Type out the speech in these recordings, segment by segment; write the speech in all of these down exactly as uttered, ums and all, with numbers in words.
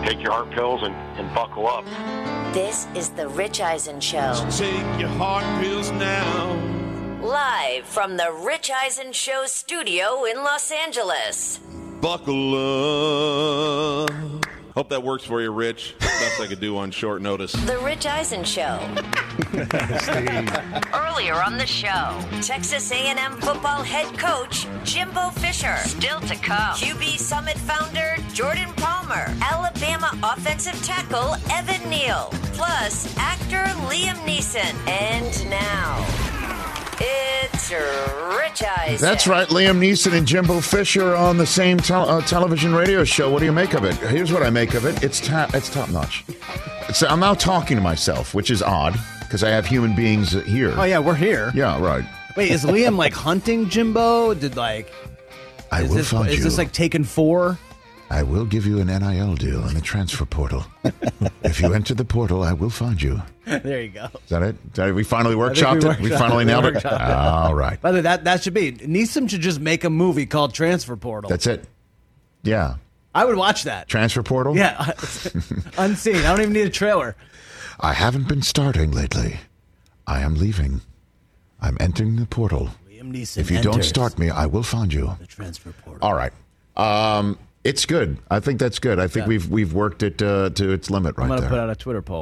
take your heart pills and, and buckle up. This is the Rich Eisen Show. Take your heart pills now. Live from the Rich Eisen Show studio in Los Angeles. Buckle up. Hope that works for you, Rich. Best I could do on short notice. The Rich Eisen Show. Earlier on the show, Texas A and M football head coach Jimbo Fisher. Still to come, Q B Summit founder Jordan Palmer. Alabama offensive tackle Evan Neal. Plus, actor Liam Neeson. And now, it's Rich Eisen. That's right. Liam Neeson and Jimbo Fisher on the same tel- uh, television radio show. What do you make of it? Here's what I make of it. It's ta- it's top notch. So I'm now talking to myself, which is odd because I have human beings here. Oh yeah, we're here. Yeah, right. Wait, is Liam like hunting Jimbo? Did like? I is will this, find is you. Is this like Taken Four? I will give you an N I L deal in the transfer portal. If you enter the portal, I will find you. There you go. Is that it? Is that it? We finally workshopped we it? We workshopped finally it. nailed We it? workshopped it. All right. By the way, that, that should be. Neeson should just make a movie called Transfer Portal. That's it. Yeah. I would watch that. Transfer portal? Yeah. Unseen. I don't even need a trailer. I haven't been starting lately. I am leaving. I'm entering the portal. Liam Neeson If you don't enters start me, I will find you. the Transfer Portal. All right. Um, it's good. I think that's good. I think Yeah. we've we've worked it uh, to its limit right I'm going to there. put out a Twitter poll.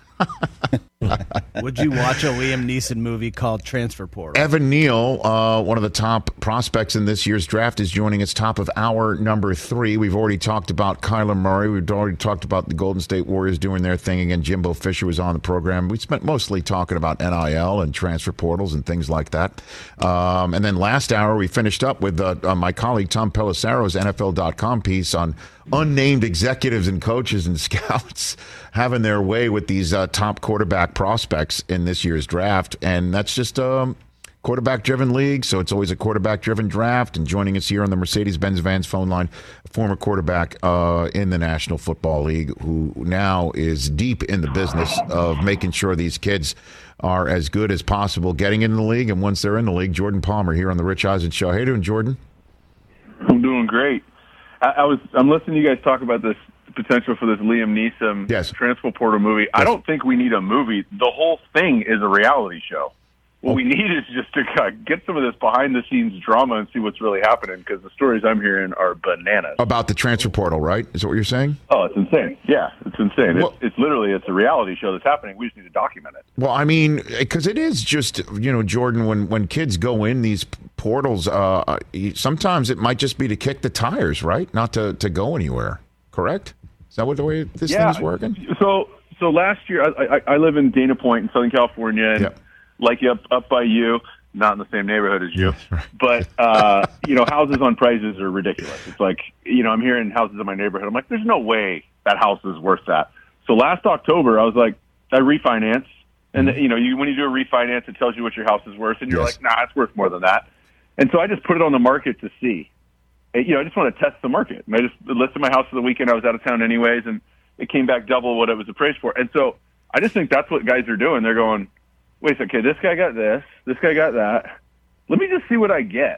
Would you watch a Liam Neeson movie called Transfer Portal? Evan Neal, uh, one of the top prospects in this year's draft, is joining us top of hour number three. We've already talked about Kyler Murray. We've already talked about the Golden State Warriors doing their thing again. Jimbo Fisher was on the program. We spent mostly talking about N I L and transfer portals and things like that. Um, and then last hour, we finished up with uh, uh, my colleague Tom Pelissero's N F L dot com piece on unnamed executives and coaches and scouts having their way with these uh, top quarterback prospects in this year's draft. And that's just a um, quarterback-driven league, so it's always a quarterback-driven draft. And joining us here on the Mercedes-Benz Vans phone line, a former quarterback uh, in the National Football League who now is deep in the business of making sure these kids are as good as possible getting into the league. And once they're in the league, Jordan Palmer here on the Rich Eisen Show. How you doing, Jordan? I'm doing great. I, I was I'm listening to you guys talk about this potential for this Liam Neeson Yes. transfer portal movie. Yes. I don't think we need a movie. The whole thing is a reality show. What oh. we need is just to uh, get some of this behind-the-scenes drama and see what's really happening, because the stories I'm hearing are bananas. About the transfer portal, right? Is that what you're saying? Oh, it's insane. Yeah, it's insane. Well, it's, it's literally, it's a reality show that's happening. We just need to document it. Well, I mean, because it is just, you know, Jordan, when, when kids go in these portals, uh, sometimes it might just be to kick the tires, right? Not to, to go anywhere, correct? Is that what the way this yeah. thing's working? So so last year, I, I, I live in Dana Point in Southern California, and Yep. like up, up by you, not in the same neighborhood as you, Yeah, right. but, uh, you know, houses on prices are ridiculous. It's like, you know, I'm hearing houses in my neighborhood. I'm like, there's no way that house is worth that. So last October, I was like, I refinance. And, you know, you when you do a refinance, it tells you what your house is worth. And you're Yes. like, nah, it's worth more than that. And so I just put it on the market to see. And, you know, I just want to test the market. And I just listed my house for the weekend. I was out of town anyways, and it came back double what it was appraised for. And so I just think that's what guys are doing. They're going, wait, okay, this guy got this, this guy got that. Let me just see what I get.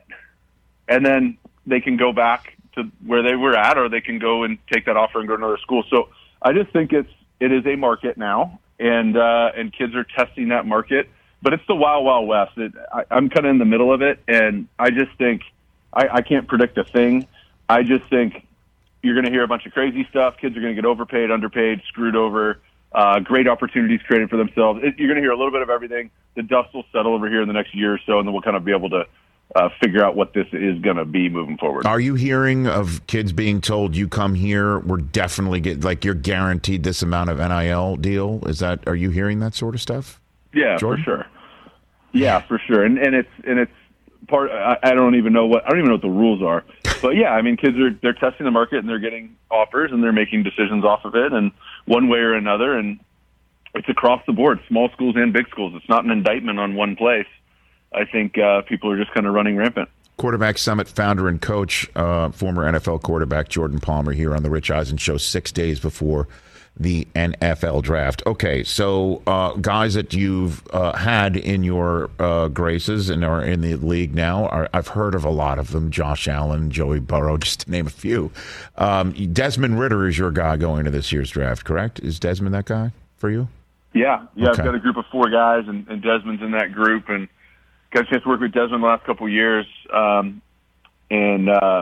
And then they can go back to where they were at, or they can go and take that offer and go to another school. So I just think it's it is a market now, and uh, and kids are testing that market. But it's the wild, wild west. It, I, I'm kind of in the middle of it, and I just think I, I can't predict a thing. I just think you're going to hear a bunch of crazy stuff. Kids are going to get overpaid, underpaid, screwed over. Uh, great opportunities created for themselves. It, you're going to hear a little bit of everything. The dust will settle over here in the next year or so, and then we'll kind of be able to uh, figure out what this is going to be moving forward. Are you hearing of kids being told, you come here, we're definitely get like you're guaranteed this amount of N I L deal? Is that, are you hearing that sort of stuff? Yeah, Jordan? for sure. Yeah, for sure. And and it's and it's part. I, I don't even know what I don't even know what the rules are. But yeah, I mean, kids are they're testing the market and they're getting offers and they're making decisions off of it, and one way or another. And it's across the board, small schools and big schools. It's not an indictment on one place. I think uh, people are just kind of running rampant. Quarterback Summit founder and coach, uh, former N F L quarterback Jordan Palmer here on the Rich Eisen Show six days before the N F L draft. Okay, so uh, guys that you've uh, had in your uh, graces and are in the league now, are, I've heard of a lot of them. Josh Allen, Joey Burrow, just to name a few. Um, Desmond Ridder is your guy going to this year's draft, correct? Is Desmond that guy for you? Yeah, yeah. Okay. I've got a group of four guys, and, and Desmond's in that group, and got a chance to work with Desmond the last couple of years. Um, and uh,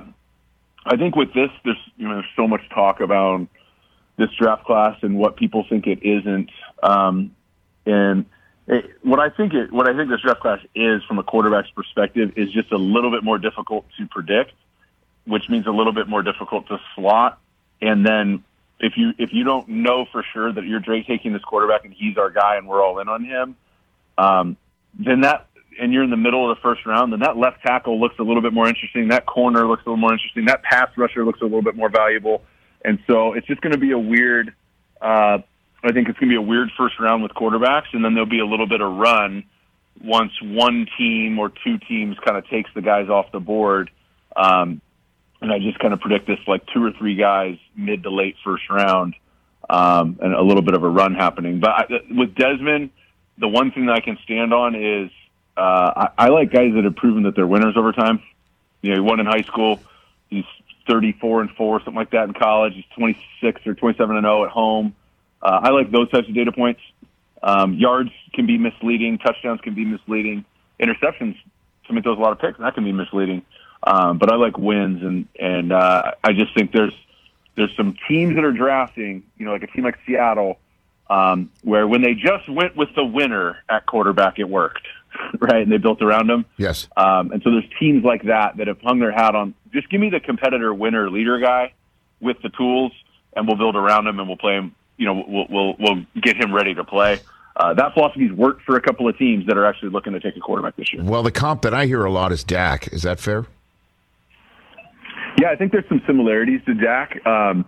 I think with this, there's you know there's so much talk about this draft class and what people think it isn't. Um, and it, what I think it, what I think this draft class is from a quarterback's perspective is just a little bit more difficult to predict, which means a little bit more difficult to slot. And then if you, if you don't know for sure that you're taking this quarterback and he's our guy and we're all in on him, um, then that, and you're in the middle of the first round, then that left tackle looks a little bit more interesting. That corner looks a little more interesting. That pass rusher looks a little bit more valuable. And so it's just going to be a weird, uh, I think it's going to be a weird first round with quarterbacks, and then there'll be a little bit of run once one team or two teams kind of takes the guys off the board. Um, and I just kind of predict this like two or three guys mid to late first round, um, and a little bit of a run happening. But I, with Desmond, the one thing that I can stand on is uh, I, I like guys that have proven that they're winners over time. You know, he won in high school. He's thirty-four and four, something like that in college. He's twenty-six or twenty-seven and oh at home. Uh, I like those types of data points. Um, yards can be misleading. Touchdowns can be misleading. Interceptions, somebody throws a lot of picks, and that can be misleading. Um, but I like wins, and and uh, I just think there's there's some teams that are drafting, you know, like a team like Seattle, um, where when they just went with the winner at quarterback, it worked, right? And they built around them. Yes. Um, and so there's teams like that that have hung their hat on, just give me the competitor, winner, leader guy with the tools, and we'll build around him, and we'll play him. You know, we'll we'll, we'll get him ready to play. Uh, that philosophy's worked for a couple of teams that are actually looking to take a quarterback this year. Well, the comp that I hear a lot is Dak. Is that fair? Yeah, I think there's some similarities to Dak. Um,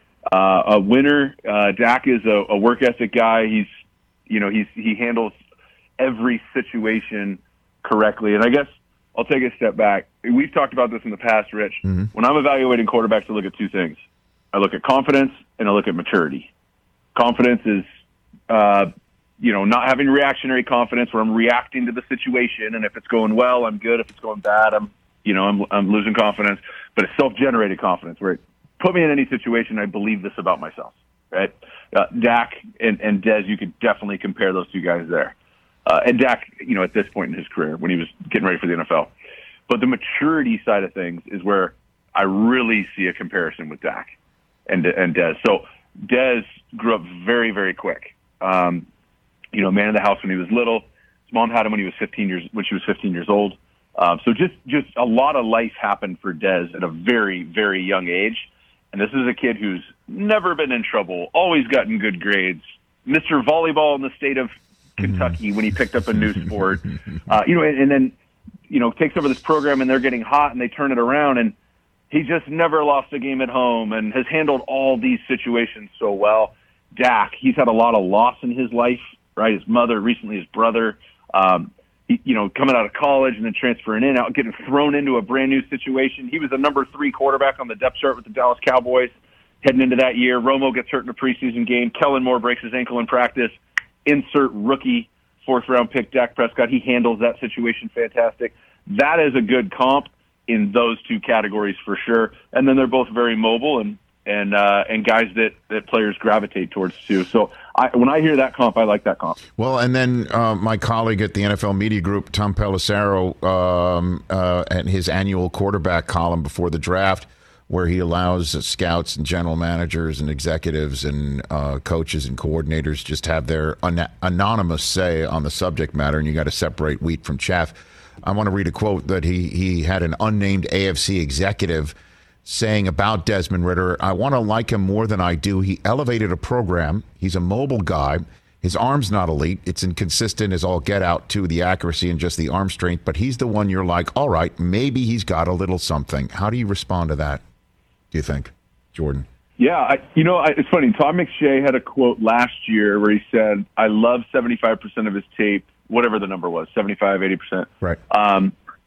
uh, a winner, uh, Dak is a, a work ethic guy. He's, you know, he's he handles every situation correctly. And I guess I'll take a step back. We've talked about this in the past, Rich. Mm-hmm. When I'm evaluating quarterbacks, I look at two things. I look at confidence and I look at maturity. Confidence is, uh, you know, not having reactionary confidence where I'm reacting to the situation, and if it's going well, I'm good. If it's going bad, I'm, you know, I'm, I'm losing confidence. But it's self-generated confidence where, put me in any situation, I believe this about myself, right? Uh, Dak and, and Dez, you could definitely compare those two guys there. Uh, and Dak, you know, at this point in his career, when he was getting ready for the N F L. But the maturity side of things is where I really see a comparison with Dak and and Dez. So Dez grew up very, very quick. Um, you know, man of the house when he was little. His mom had him when he was fifteen years when she was fifteen years old. Um, so just just a lot of life happened for Dez at a very, very young age. And this is a kid who's never been in trouble, always gotten good grades, Mister Volleyball in the state of Kentucky when he picked up a new sport. Uh, you know, and, and then, you know, takes over this program and they're getting hot and they turn it around, and he just never lost a game at home and has handled all these situations so well. Dak, he's had a lot of loss in his life, right? His mother, recently his brother, um, he, you know, coming out of college and then transferring in, out, getting thrown into a brand new situation. He was the number three quarterback on the depth chart with the Dallas Cowboys heading into that year. Romo gets hurt in a preseason game. Kellen Moore breaks his ankle in practice. Insert rookie fourth round pick Dak Prescott. He handles that situation fantastic. That is a good comp in those two categories for sure. And then they're both very mobile and and uh, and guys that, that players gravitate towards too. So I, when I hear that comp, I like that comp. Well, and then uh, my colleague at the N F L Media Group, Tom Pelissero, um, uh, and his annual quarterback column before the draft, where he allows uh, scouts and general managers and executives and uh, coaches and coordinators just have their an- anonymous say on the subject matter, and you got to separate wheat from chaff. I want to read a quote that he, he had an unnamed A F C executive saying about Desmond Ridder. I want to like him more than I do. He elevated a program. He's a mobile guy. His arm's not elite. It's inconsistent as all get out, too, the accuracy and just the arm strength. But he's the one you're like, all right, maybe he's got a little something. How do you respond to that, do you think, Jordan? Yeah, I, you know, I, it's funny. Tom McShay had a quote last year where he said, I love seventy-five percent of his tape, whatever the number was, seventy-five, eighty percent. Right. Um,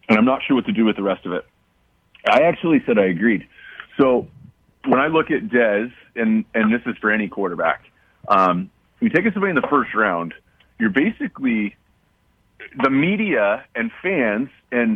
and I'm not sure what to do with the rest of it. I actually said I agreed. So when I look at Dez, and, and this is for any quarterback, um, if you take somebody in the first round, you're basically the media and fans, and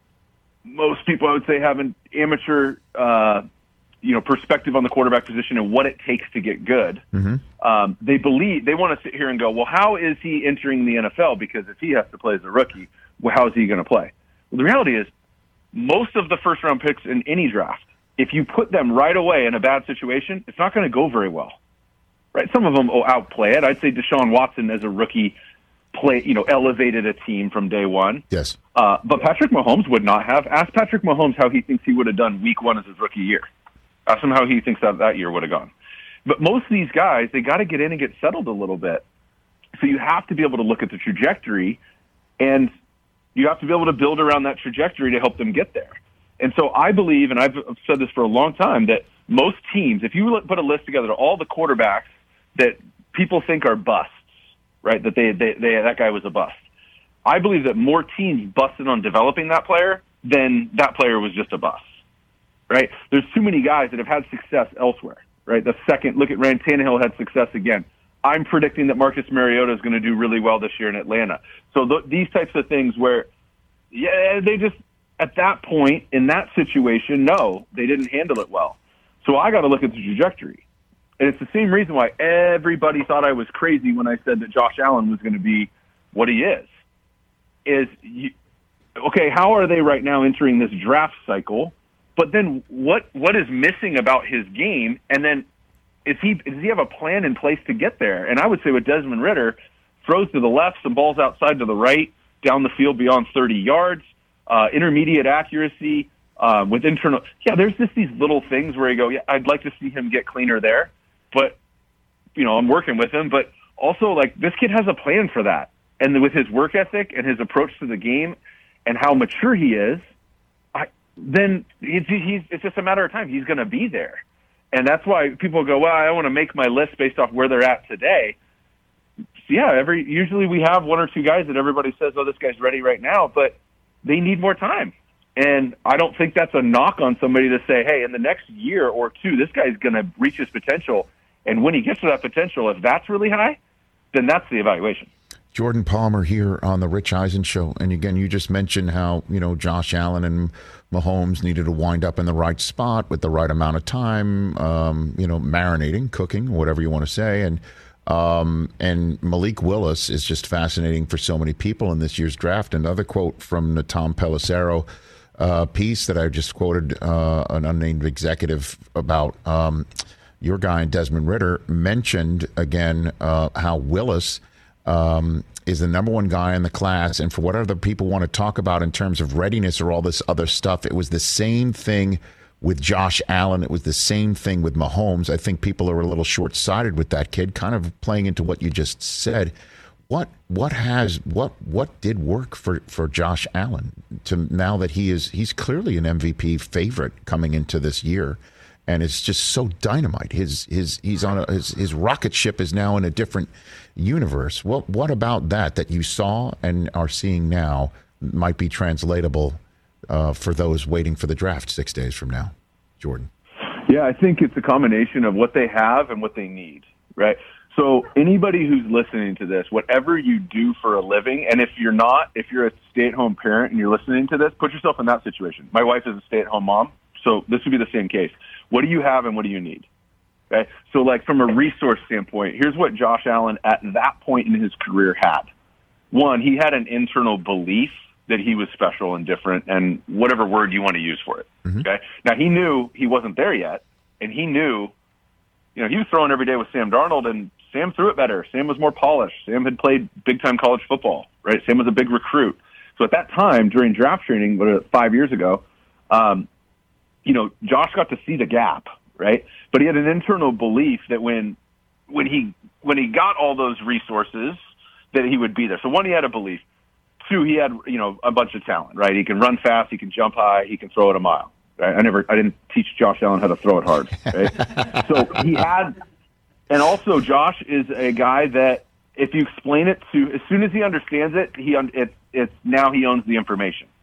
most people I would say have an amateur uh, you know, perspective on the quarterback position and what it takes to get good. Mm-hmm. Um, they believe, they want to sit here and go, well, how is he entering the N F L? Because if he has to play as a rookie, well, how is he going to play? Well, the reality is most of the first round picks in any draft, if you put them right away in a bad situation, it's not going to go very well, right? Some of them will outplay it. I'd say Deshaun Watson as a rookie play, you know, elevated a team from day one. Yes. Uh, but Patrick Mahomes would not have. Ask Patrick Mahomes how he thinks he would have done week one as his rookie year. Ask him how he thinks that that year would have gone. But most of these guys, they got to get in and get settled a little bit. So you have to be able to look at the trajectory, and you have to be able to build around that trajectory to help them get there. And so I believe, and I've said this for a long time, that most teams, if you put a list together of all the quarterbacks that people think are busts, right, that they, they, they that guy was a bust, I believe that more teams busted on developing that player than that player was just a bust. Right? There's too many guys that have had success elsewhere, right? The second, look at Ryan Tannehill had success again. I'm predicting that Marcus Mariota is going to do really well this year in Atlanta. So th- these types of things where, yeah, they just, at that point, in that situation, no, they didn't handle it well. So I got to look at the trajectory. And it's the same reason why everybody thought I was crazy when I said that Josh Allen was going to be what he is. Is, you, okay, how are they right now entering this draft cycle? But then what what is missing about his game? And then is he does he have a plan in place to get there? And I would say with Desmond Ridder, throws to the left, some balls outside to the right, down the field beyond thirty yards, uh, intermediate accuracy uh, with internal. Yeah, there's just these little things where you go, yeah, I'd like to see him get cleaner there. But, you know, I'm working with him. But also, like, this kid has a plan for that. And with his work ethic and his approach to the game and how mature he is, then it's, he's, it's just a matter of time. He's going to be there. And that's why people go, well, I want to make my list based off where they're at today. So yeah, every usually we have one or two guys that everybody says, oh, this guy's ready right now, but they need more time. And I don't think that's a knock on somebody to say, hey, in the next year or two, this guy's going to reach his potential. And when he gets to that potential, if that's really high, then that's the evaluation. Jordan Palmer here on the Rich Eisen Show. And again, you just mentioned how, you know, Josh Allen and Mahomes needed to wind up in the right spot with the right amount of time, um, you know, marinating, cooking, whatever you want to say. And um, and Malik Willis is just fascinating for so many people in this year's draft. Another quote from the Tom Pelissero uh, piece that I just quoted, uh, an unnamed executive about um, your guy, Desmond Ridder, mentioned again uh, how Willis Um, is the number one guy in the class, and for what other people want to talk about in terms of readiness or all this other stuff, it was the same thing with Josh Allen. It was the same thing with Mahomes. I think people are a little short-sighted with that kid, kind of playing into what you just said. What what has what what did work for, for Josh Allen to now that he is he's clearly an M V P favorite coming into this year? And it's just so dynamite. His his he's on a, his his rocket ship is now in a different universe. What what about that that you saw and are seeing now might be translatable uh, for those waiting for the draft six days from now, Jordan? Yeah, I think it's a combination of what they have and what they need, right? So anybody who's listening to this, whatever you do for a living, and if you're not, if you're a stay-at-home parent and you're listening to this, put yourself in that situation. My wife is a stay-at-home mom, so this would be the same case. What do you have and what do you need? Okay? So, like, from a resource standpoint, here's what Josh Allen at that point in his career had. One, he had an internal belief that he was special and different, and whatever word you want to use for it. Mm-hmm. Okay? Now, he knew he wasn't there yet, and he knew, you know, he was throwing every day with Sam Darnold, and Sam threw it better. Sam was more polished. Sam had played big-time college football, right? Sam was a big recruit. So at that time, during draft training, what, five years ago, um, you know, Josh got to see the gap, right? But he had an internal belief that when when he when he got all those resources, that he would be there. So one, he had a belief. Two, he had, you know, a bunch of talent, right? He can run fast, he can jump high, he can throw it a mile. Right? I never, I didn't teach Josh Allen how to throw it hard, right? So he had, and also Josh is a guy that if you explain it to, as soon as he understands it, he it's it's now he owns the information.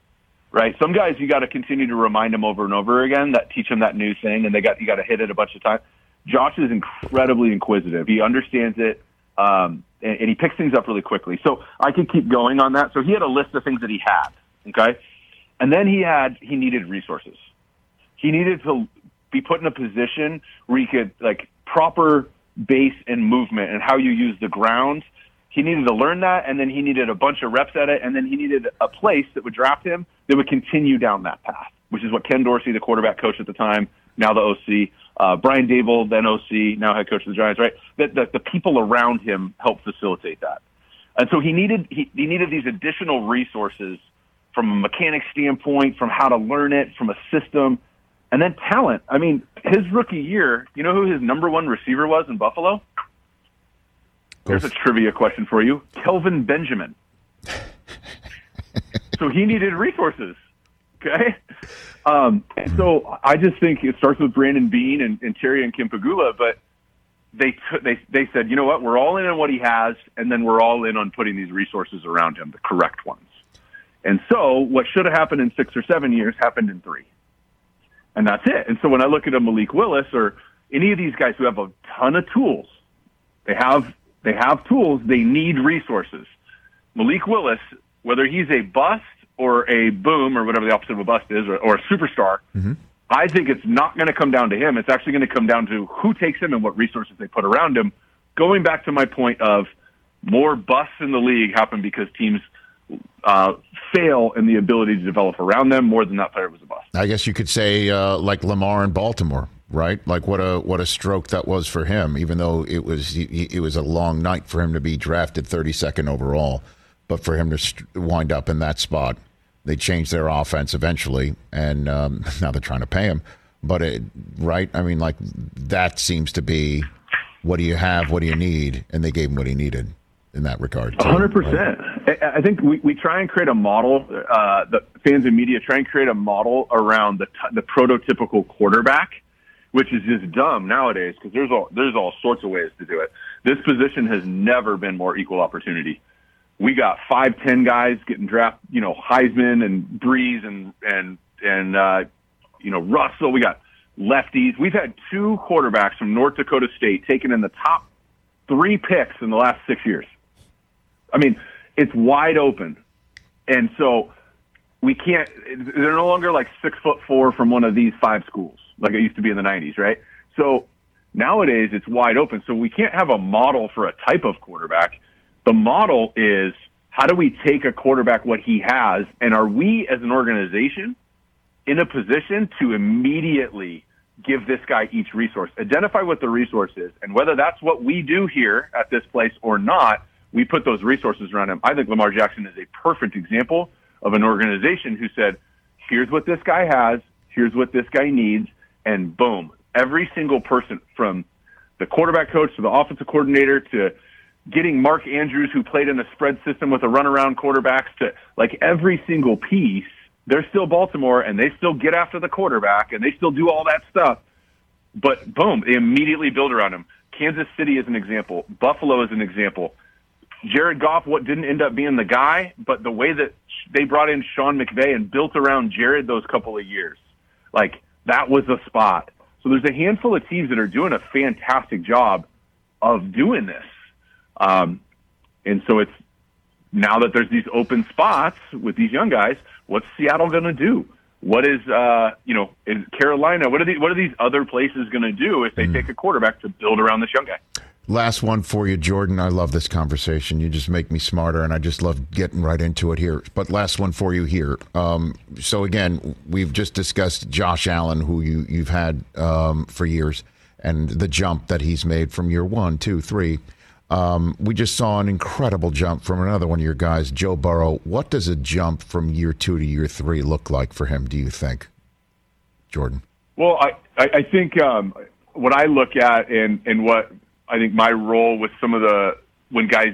right? Some guys you got to continue to remind them over and over again, that teach them that new thing, and they got you got to hit it a bunch of times. Josh is incredibly inquisitive. He understands it, um, and, and he picks things up really quickly. So I could keep going on that. So he had a list of things that he had, okay? And then he had he needed resources. He needed to be put in a position where he could, like, proper base and movement and how you use the ground. He needed to learn that, and then he needed a bunch of reps at it, and then he needed a place that would draft him that would continue down that path, which is what Ken Dorsey, the quarterback coach at the time, now the O C, uh, Brian Dable, then O C, now head coach of the Giants, right? That the, the people around him helped facilitate that. And so he needed he, he needed these additional resources from a mechanic standpoint, from how to learn it, from a system, and then talent. I mean, his rookie year, you know who his number one receiver was in Buffalo? Here's a trivia question for you. Kelvin Benjamin. So he needed resources, okay? Um, and so I just think it starts with Brandon Beane and, and Terry and Kimpagula, but they, t- they they said, you know what, we're all in on what he has, and then we're all in on putting these resources around him, the correct ones. And so what should have happened in six or seven years happened in three. And that's it. And so when I look at a Malik Willis or any of these guys who have a ton of tools, they have they have tools, they need resources. Malik Willis, whether he's a bust or a boom or whatever the opposite of a bust is, or, or a superstar, mm-hmm. I think it's not going to come down to him. It's actually going to come down to who takes him and what resources they put around him. Going back to my point of more busts in the league happen because teams uh, fail in the ability to develop around them more than that player was a bust. I guess you could say uh, like Lamar in Baltimore, right? Like what a what a stroke that was for him, even though it was it was a long night for him to be drafted thirty-second overall, but for him to wind up in that spot. They changed their offense eventually, and um, now they're trying to pay him. But, it, right, I mean, like, that seems to be what do you have, what do you need, and they gave him what he needed in that regard. Too, one hundred percent. Right? I think we, we try and create a model, uh, the fans and media try and create a model around the, t- the prototypical quarterback, which is just dumb nowadays because there's all, there's all sorts of ways to do it. This position has never been more equal opportunity. We got five, ten guys getting drafted, you know, Heisman and Breeze and, and, and, uh, you know, Russell. We got lefties. We've had two quarterbacks from North Dakota State taken in the top three picks in the last six years. I mean, it's wide open. And so we can't, they're no longer like six foot four from one of these five schools like it used to be in the nineties, right? So nowadays it's wide open. So we can't have a model for a type of quarterback. The model is how do we take a quarterback, what he has, and are we as an organization in a position to immediately give this guy each resource, identify what the resource is, and whether that's what we do here at this place or not, we put those resources around him. I think Lamar Jackson is a perfect example of an organization who said, here's what this guy has, here's what this guy needs, and boom, every single person from the quarterback coach to the offensive coordinator to getting Mark Andrews, who played in a spread system with a runaround quarterbacks, to like every single piece, they're still Baltimore and they still get after the quarterback and they still do all that stuff. But boom, they immediately build around him. Kansas City is an example. Buffalo is an example. Jared Goff, what didn't end up being the guy, but the way that they brought in Sean McVay and built around Jared those couple of years, like that was a spot. So there's a handful of teams that are doing a fantastic job of doing this. Um, and so it's now that there's these open spots with these young guys, what's Seattle going to do? What is, uh, you know, is Carolina, what are these, what are these other places going to do if they mm. take a quarterback to build around this young guy? Last one for you, Jordan. I love this conversation. You just make me smarter, and I just love getting right into it here. But last one for you here. Um, so, again, we've just discussed Josh Allen, who you, you've had um, for years, and the jump that he's made from year one, two, three. Um, we just saw an incredible jump from another one of your guys, Joe Burrow. What does a jump from year two to year three look like for him, do you think, Jordan? Well, I, I think um, what I look at and, and what I think my role with some of the – when guys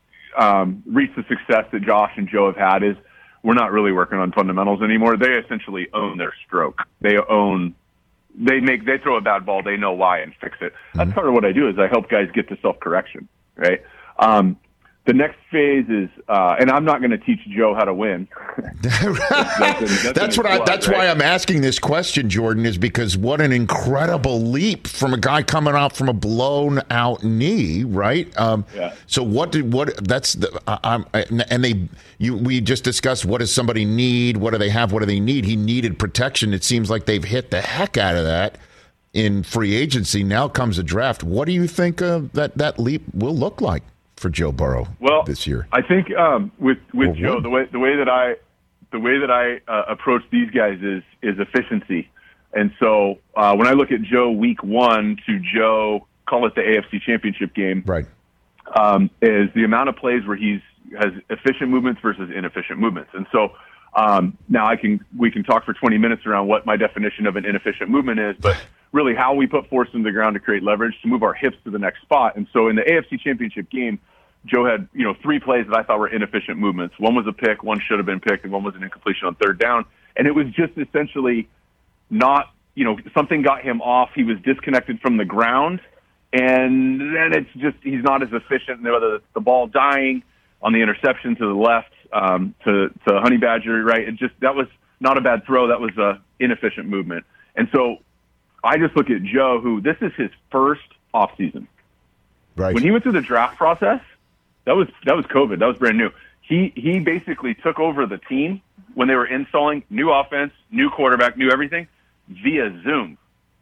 um, reach the success that Josh and Joe have had is we're not really working on fundamentals anymore. They essentially own their stroke. They own – they make they throw a bad ball, they know why and fix it. That's mm-hmm. part of what I do is I help guys get to self-correction. Right. Um, the next phase is, uh, and I'm not going to teach Joe how to win. that's, that's, that's, that's what I. blood, that's right? why I'm asking this question, Jordan, is because what an incredible leap from a guy coming out from a blown out knee, right? Um, yeah. So what did what? That's the. I, I'm and they. You we just discussed what does somebody need? What do they have? What do they need? He needed protection. It seems like they've hit the heck out of that in free agency. Now comes a draft. What do you think uh, that that leap will look like for Joe Burrow well, this year? I think um, with with well, Joe, what? the way the way that I the way that I uh, approach these guys is is efficiency. And so uh, when I look at Joe week one to Joe, call it the A F C Championship game, Right, um, is the amount of plays where he's has efficient movements versus inefficient movements. And so um, now I can we can talk for twenty minutes around what my definition of an inefficient movement is, but really how we put force into the ground to create leverage to move our hips to the next spot. And so in the A F C Championship game, Joe had, you know, three plays that I thought were inefficient movements. One was a pick, one should have been picked, and one was an incompletion on third down. And it was just essentially not, you know, something got him off. He was disconnected from the ground, and then it's just he's not as efficient. Whether it's the ball dying on the interception to the left um, to to Honey Badger, right? It just that was not a bad throw. That was a inefficient movement. And so I just look at Joe, who this is his first offseason. right. When he went through the draft process, that was that was COVID. That was brand new. He he basically took over the team when they were installing new offense, new quarterback, new everything via Zoom.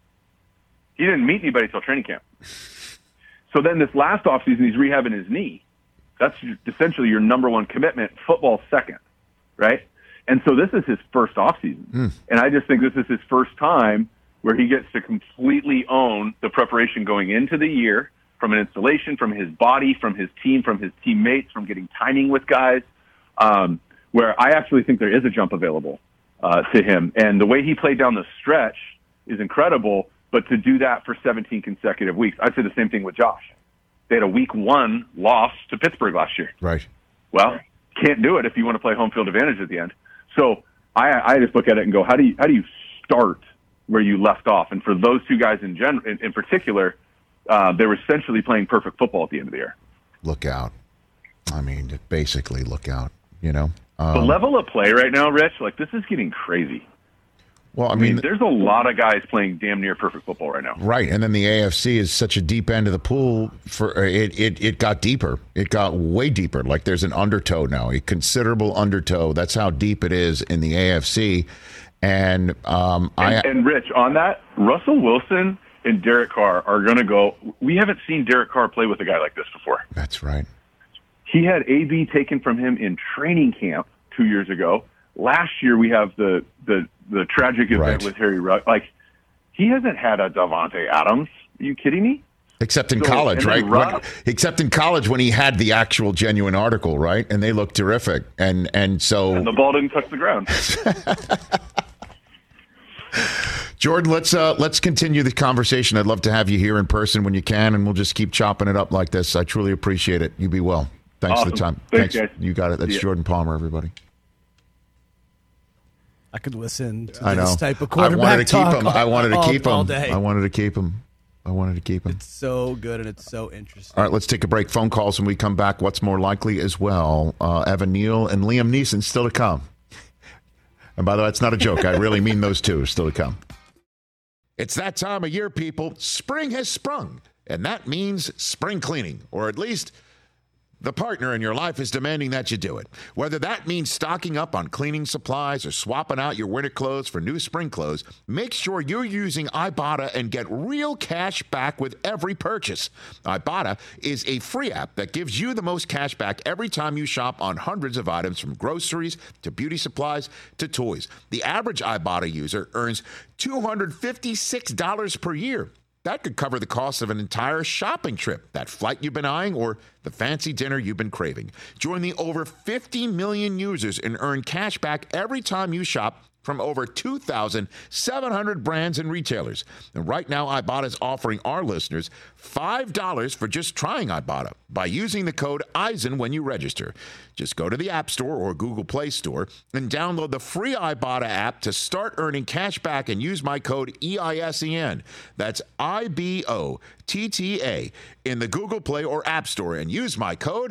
He didn't meet anybody till training camp. So then this last offseason, he's rehabbing his knee. That's essentially your number one commitment. Football second, right? And so this is his first offseason. Mm. And I just think this is his first time where he gets to completely own the preparation going into the year, from an installation, from his body, from his team, from his teammates, from getting timing with guys, um, where I actually think there is a jump available uh, to him. And the way he played down the stretch is incredible, but to do that for seventeen consecutive weeks, I'd say the same thing with Josh. They had a week one loss to Pittsburgh last year. Right. Well, can't do it if you want to play home field advantage at the end. So I, I just look at it and go, how do you how do you start where you left off? And for those two guys in gen, in, in particular, uh, they were essentially playing perfect football at the end of the year. Look out. I mean, basically look out, you know. Um, the level of play right now, Rich, like this is getting crazy. Well, I, I mean, mean, there's a lot of guys playing damn near perfect football right now. Right, and then the A F C is such a deep end of the pool. For it, it, it got deeper. It got way deeper. Like there's an undertow now, a considerable undertow. That's how deep it is in the A F C. And um, and, I and Rich, on that, Russell Wilson and Derek Carr are going to go. We haven't seen Derek Carr play with a guy like this before. That's right. He had A B taken from him in training camp two years ago. Last year, we have the the, the tragic event right. with Harry Rudd. Like, he hasn't had a Davante Adams. Are you kidding me? Except in so, college, right? Rudd, when, except in college when he had the actual genuine article, right? And they looked terrific. And and so and the ball didn't touch the ground. Jordan, let's uh, let's continue the conversation. I'd love to have you here in person when you can, and we'll just keep chopping it up like this. I truly appreciate it. You be well. Thanks Awesome. for the time. Thanks, Thanks. You got it. That's yeah. Jordan Palmer, everybody. I could listen to I know. this type of I quarterback wanted to keep talk him. all, I wanted to all, keep all him. day. I wanted to keep him. I wanted to keep him. It's so good and it's so interesting. All right, let's take a break. Phone calls when we come back. What's more likely as well? Uh, Evan Neal and Liam Neeson still to come. And by the way, it's not a joke. I really mean those two still to come. It's that time of year, people. Spring has sprung, and that means spring cleaning, or at least the partner in your life is demanding that you do it. Whether that means stocking up on cleaning supplies or swapping out your winter clothes for new spring clothes, make sure you're using Ibotta and get real cash back with every purchase. Ibotta is a free app that gives you the most cash back every time you shop on hundreds of items, from groceries to beauty supplies to toys. The average Ibotta user earns two hundred fifty-six dollars per year. That could cover the cost of an entire shopping trip, that flight you've been eyeing, or the fancy dinner you've been craving. Join the over fifty million users and earn cash back every time you shop from over two thousand seven hundred brands and retailers. And right now, Ibotta is offering our listeners five dollars for just trying Ibotta by using the code Eisen when you register. Just go to the App Store or Google Play Store and download the free Ibotta app to start earning cash back and use my code E I S E N. That's I B O T T A in the Google Play or App Store and use my code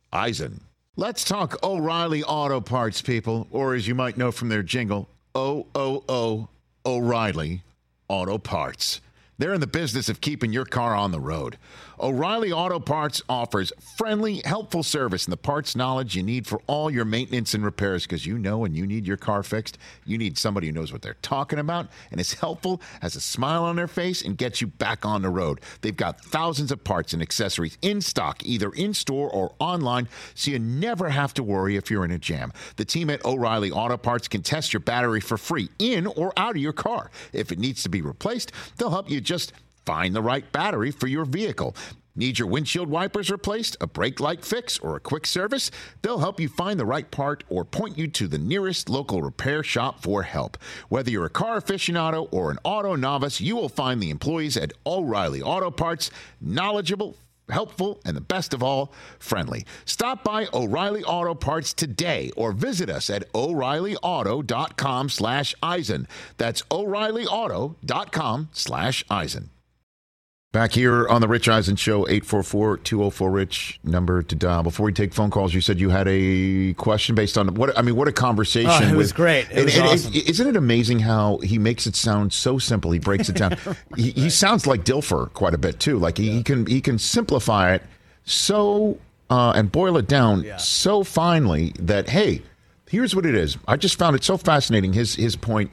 Eisen. Let's talk O'Reilly Auto Parts, people, or as you might know from their jingle, O O O O'Reilly Auto Parts. They're in the business of keeping your car on the road. O'Reilly Auto Parts offers friendly, helpful service and the parts knowledge you need for all your maintenance and repairs, because you know when you need your car fixed, you need somebody who knows what they're talking about and is helpful, has a smile on their face, and gets you back on the road. They've got thousands of parts and accessories in stock, either in-store or online, so you never have to worry if you're in a jam. The team at O'Reilly Auto Parts can test your battery for free in or out of your car. If it needs to be replaced, they'll help you just find the right battery for your vehicle. Need your windshield wipers replaced, a brake light fix, or a quick service? They'll help you find the right part or point you to the nearest local repair shop for help. Whether you're a car aficionado or an auto novice, you will find the employees at O'Reilly Auto Parts knowledgeable, helpful, and the best of all, friendly. Stop by O'Reilly Auto Parts today or visit us at O'Reillyauto.com slash Eisen. That's O'Reillyauto.com slash Eisen. Back here on the Rich Eisen Show, eight four four, two oh four, RICH, number to dial. Before we take phone calls, you said you had a question based on what, I mean, what a conversation. Oh, it with, was great. It and, was and awesome. it, isn't it amazing how he makes it sound so simple? He breaks it down. right. he, he sounds like Dilfer quite a bit, too. Like he, yeah. he can he can simplify it so uh, and boil it down yeah. so finely that, hey, here's what it is. I just found it so fascinating, his his point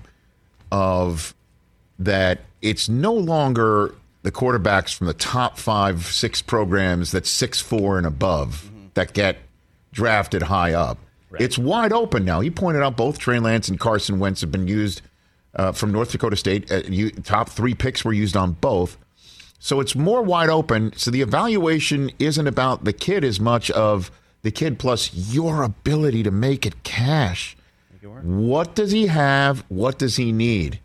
of that it's no longer the quarterbacks from the top five, six programs that's six four and above mm-hmm. that get drafted high up. Right. It's wide open now. He pointed out both Trey Lance and Carson Wentz have been used uh, from North Dakota State. Uh, you, top three picks were used on both. So it's more wide open. So the evaluation isn't about the kid as much of the kid plus your ability to make it cash. Make it work. What does he have? What does he need?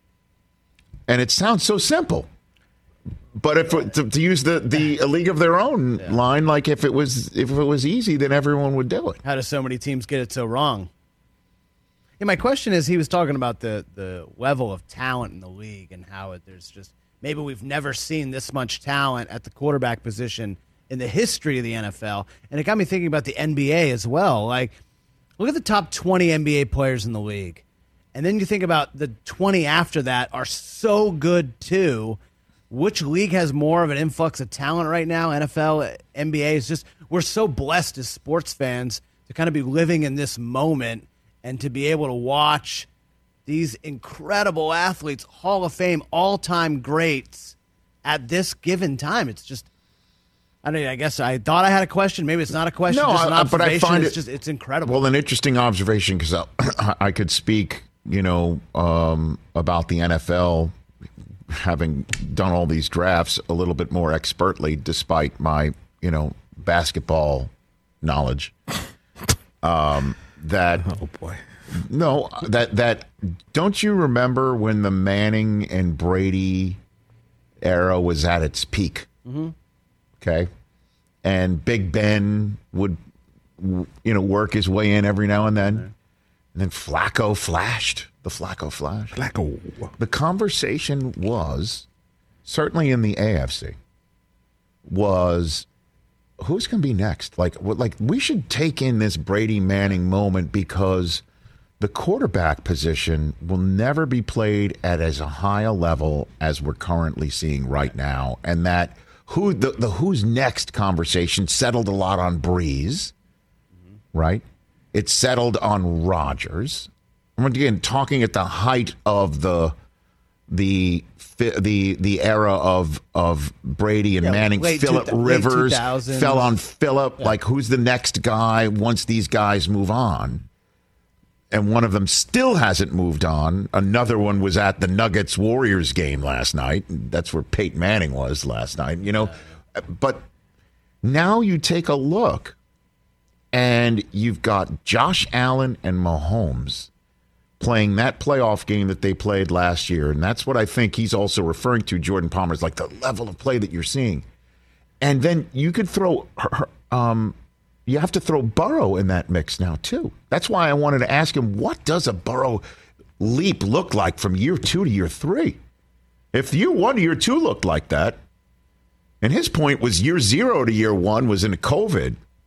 And it sounds so simple. But if to, to use the, the a league of their own yeah. line, like if it was if it was easy, then everyone would do it. How do so many teams get it so wrong? Yeah, my question is, he was talking about the, the level of talent in the league and how it, there's just maybe we've never seen this much talent at the quarterback position in the history of the N F L, and it got me thinking about the N B A as well. Like, look at the top twenty N B A players in the league, and then you think about the twenty after that are so good too. Which league has more of an influx of talent right now? N F L, N B A is just, we're so blessed as sports fans to kind of be living in this moment and to be able to watch these incredible athletes, Hall of Fame, all-time greats at this given time. It's just, I don't know, I guess I thought I had a question. Maybe it's not a question, no, just an I, observation. But I find it's it, just, it's incredible. Well, an interesting observation, because I, I could speak, you know, um, about the N F L having done all these drafts a little bit more expertly, despite my, you know, basketball knowledge. Um, that oh boy, no, that that don't you remember when the Manning and Brady era was at its peak? Mm-hmm. Okay, and Big Ben would, you know, work his way in every now and then, mm-hmm. and then Flacco flashed. The Flacco flash. Flacco. The conversation was, certainly in the A F C, was who's going to be next? Like, like we should take in this Brady Manning moment because the quarterback position will never be played at as a high a level as we're currently seeing right now. And that who the, the who's next conversation settled a lot on Breeze, mm-hmm. right? It settled on Rodgers. Again, talking at the height of the the the the era of of Brady and yeah, Manning, Phillip two, Rivers fell on Phillip. Yeah. Like, who's the next guy once these guys move on? And one of them still hasn't moved on. Another one was at the Nuggets Warriors game last night. That's where Peyton Manning was last night. You know, yeah. But now you take a look, and you've got Josh Allen and Mahomes playing that playoff game that they played last year. And that's what I think he's also referring to, Jordan Palmer, is like the level of play that you're seeing. And then you could throw, um, you have to throw Burrow in that mix now, too. That's why I wanted to ask him, what does a Burrow leap look like from year two to year three? If year one to year two looked like that, and his point was year zero to year one was in COVID,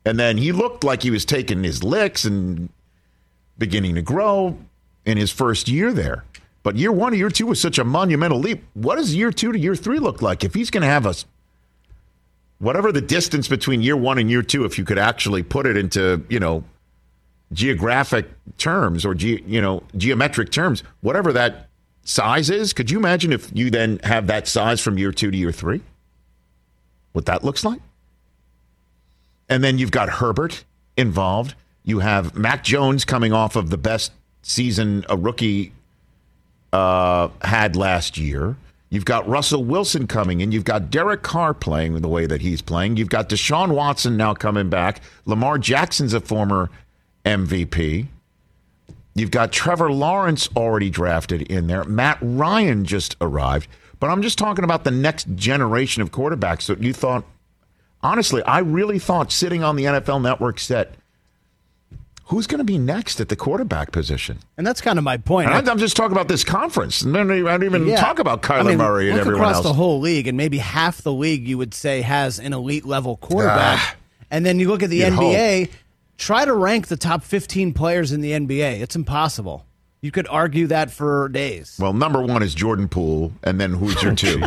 And then he looked like he was taking his licks and beginning to grow in his first year there. But year one to year two was such a monumental leap. What does year two to year three look like? If he's going to have us, whatever the distance between year one and year two, if you could actually put it into, you know, geographic terms or, ge- you know, geometric terms, whatever that size is, could you imagine if you then have that size from year two to year three? What that looks like? And then you've got Herbert involved. You have Mac Jones coming off of the best season a rookie uh, had last year. You've got Russell Wilson coming in. You've got Derek Carr playing the way that he's playing. You've got Deshaun Watson now coming back. Lamar Jackson's a former M V P. You've got Trevor Lawrence already drafted in there. Matt Ryan just arrived. But I'm just talking about the next generation of quarterbacks that you thought, honestly, I really thought sitting on the N F L Network set, who's going to be next at the quarterback position? And that's kind of my point. And I'm just talking about this conference. And then I don't even yeah. talk about Kyler I mean, Murray and look everyone across else. the whole league, and maybe half the league you would say has an elite level quarterback. Ah. And then you look at the You'd N B A, hope. try to rank the top fifteen players in the N B A. It's impossible. You could argue that for days. Well, number one is Jordan Poole, and then who's your two?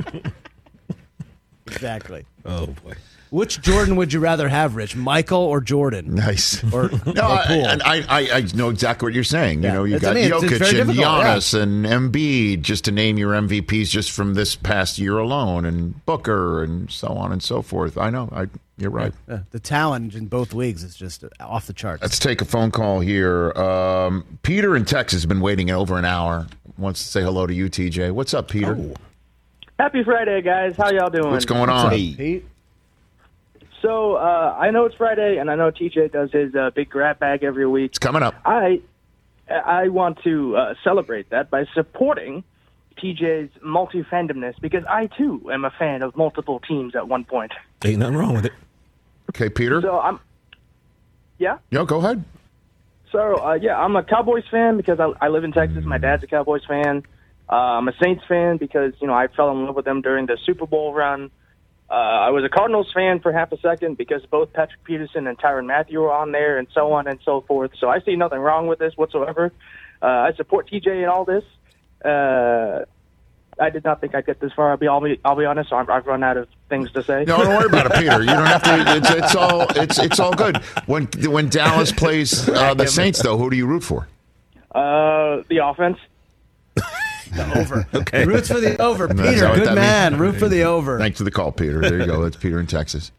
Exactly. Oh, boy. Which Jordan would you rather have, Rich? Michael or Jordan? Nice. Or, no, or I, Poole? I, I, I know exactly what you're saying. Yeah. You know, you It's- got I mean, it's- it's Jokic very and difficult, Giannis and Embiid, just to name your M V Ps just from this past year alone, and Booker and so on and so forth. I know. I, you're right. Yeah, the talent in both leagues is just off the charts. Let's take a phone call here. Um, Peter in Texas has been waiting over an hour. Wants to say hello to you, T J. What's up, Peter? Oh. Happy Friday, guys. How y'all doing? What's going on? Pete? So, uh, I know it's Friday, and I know T J does his uh, big grab bag every week. It's coming up. I I want to uh, celebrate that by supporting T J's multi-fandomness, because I, too, am a fan of multiple teams at one point. Ain't nothing wrong with it. Okay, Peter. So, I'm... Yeah? Yo, go ahead. So, uh, yeah, I'm a Cowboys fan because I, I live in Texas. My dad's a Cowboys fan. Uh, I'm a Saints fan because, you know, I fell in love with them during the Super Bowl run. Uh, I was a Cardinals fan for half a second because both Patrick Peterson and Tyrann Mathieu were on there, and so on and so forth. So I see nothing wrong with this whatsoever. Uh, I support T J in all this. Uh, I did not think I'd get this far. I'll be, I'll be, I'll be honest. I'm, I've run out of things to say. No, don't worry about it, Peter. You don't have to. It's, it's all. It's it's all good. When when Dallas plays uh, the Saints, though, who do you root for? Uh, the offense. The over. Okay. Roots for the over. Is that Peter, what good that man. means? Root for the over. Thanks for the call, Peter. There you go. That's Peter in Texas.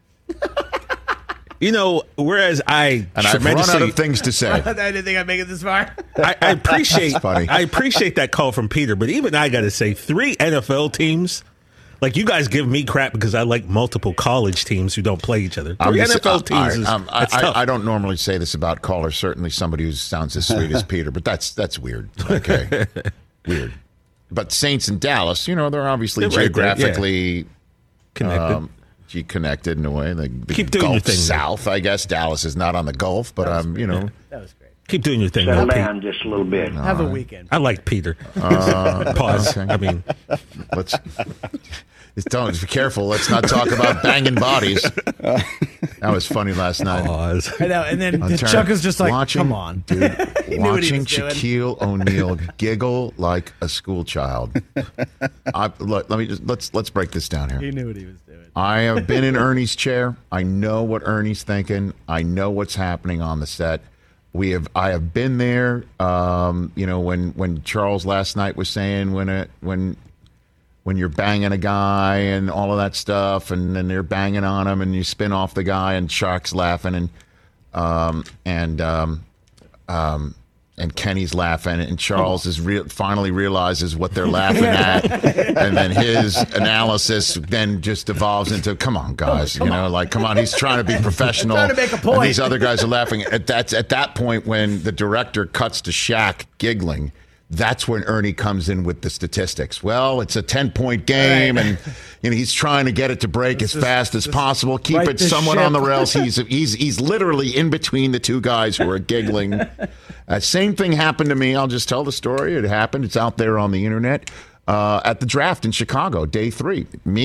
You know, whereas I And I've run tremendously, out of things to say. I didn't think I'd make it this far. I, I appreciate, That's funny. I appreciate that call from Peter, but even I got to say, three N F L teams. Like, you guys give me crap because I like multiple college teams who don't play each other. I'm Three just- N F L uh, teams all is right, um, that's I, tough. I, I don't normally say this about callers. Certainly, somebody who sounds as sweet as Peter, but that's that's weird. Okay, weird. But Saints and Dallas, you know, they're obviously They're right there, yeah. geographically Connected. um, gee, connected in a way. The, the Keep doing Gulf your thing, South, I guess. Dallas is not on the Gulf, but um, you know, That was great. Keep doing your thing, Settle though, Pete. down just a little bit. Have a weekend. I like Peter. uh, Pause. okay. I mean, let's. Just don't be careful. Let's not talk about banging bodies. That was funny last night. pause. I know. And then I'm Chuck tired. is just like, watching, come on. dude. He knew what he Watching was doing. Shaquille O'Neal giggle like a school child. I, look, let me just let's let's break this down here. He knew what he was doing. I have been in Ernie's chair. I know what Ernie's thinking. I know what's happening on the set. We have I have been there. Um, you know, when when Charles last night was saying when it when. when you're banging a guy and all of that stuff, and then they're banging on him, and you spin off the guy, and Shark's laughing, and um, and um, um, and Kenny's laughing, and Charles is re- finally realizes what they're laughing at, and then his analysis then just evolves into, "Come on, guys, you know, like, come on." He's trying to be professional. Trying to make a point. And these other guys are laughing. At that's at that point when the director cuts to Shaq giggling. That's when Ernie comes in with the statistics. Well, it's a ten-point game, Right. and you know he's trying to get it to break as just- fast as just possible. Keep right it this somewhat ship. on the rails. He's he's he's literally in between the two guys who are giggling. Uh, same thing happened to me. I'll just tell the story. It happened. It's out there on the internet uh, at the draft in Chicago, day three. Me,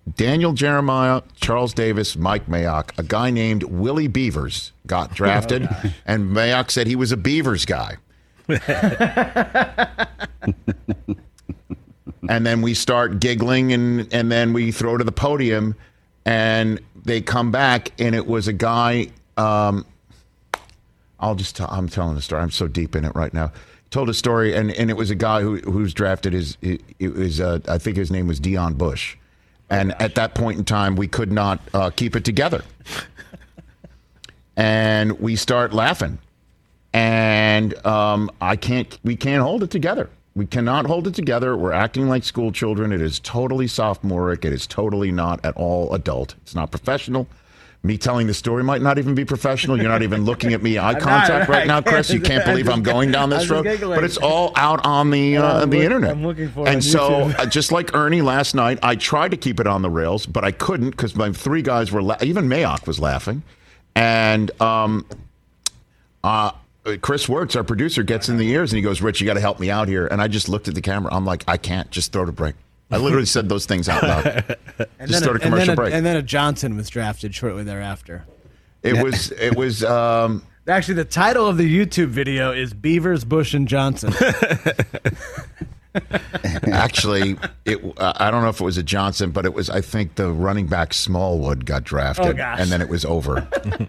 Daniel Jeremiah, Charles Davis, Mike Mayock. A guy named Willie Beavers got drafted, oh, and Mayock said he was a Beavers guy. And then we start giggling, and, and then we throw to the podium, and they come back, and it was a guy. Um, I'll just tell, I'm telling the story. I'm so deep in it right now. Told a story, and, and it was a guy who who's drafted. His it, it was uh, I think his name was Dion Bush, and oh, at that point in time, we could not uh, keep it together, and we start laughing, and um, I can't. We can't hold it together. We cannot hold it together. We're acting like school children. It is totally sophomoric. It is totally not at all adult. It's not professional. Me telling the story might not even be professional. You're not even looking at me eye contact right now, Chris. You can't believe I'm going down this road. But it's all out on the uh, the internet. I'm looking for it. And so, uh, just like Ernie last night, I tried to keep it on the rails, but I couldn't because my three guys were, la- even Mayock was laughing. And um, uh, Chris Wirtz, our producer, gets in the ears and he goes, "Rich, you got to help me out here." And I just looked at the camera. I'm like, I can't. Just throw to break. I literally said those things out loud. And Just then throw a, to commercial and then a, break. And then a Johnson was drafted shortly thereafter. It was. It was. Um, Actually, the title of the YouTube video is Beavers, Bush, and Johnson. Actually, it. Uh, I don't know if it was a Johnson, but it was. I think the running back Smallwood got drafted, oh, gosh. and then it was over.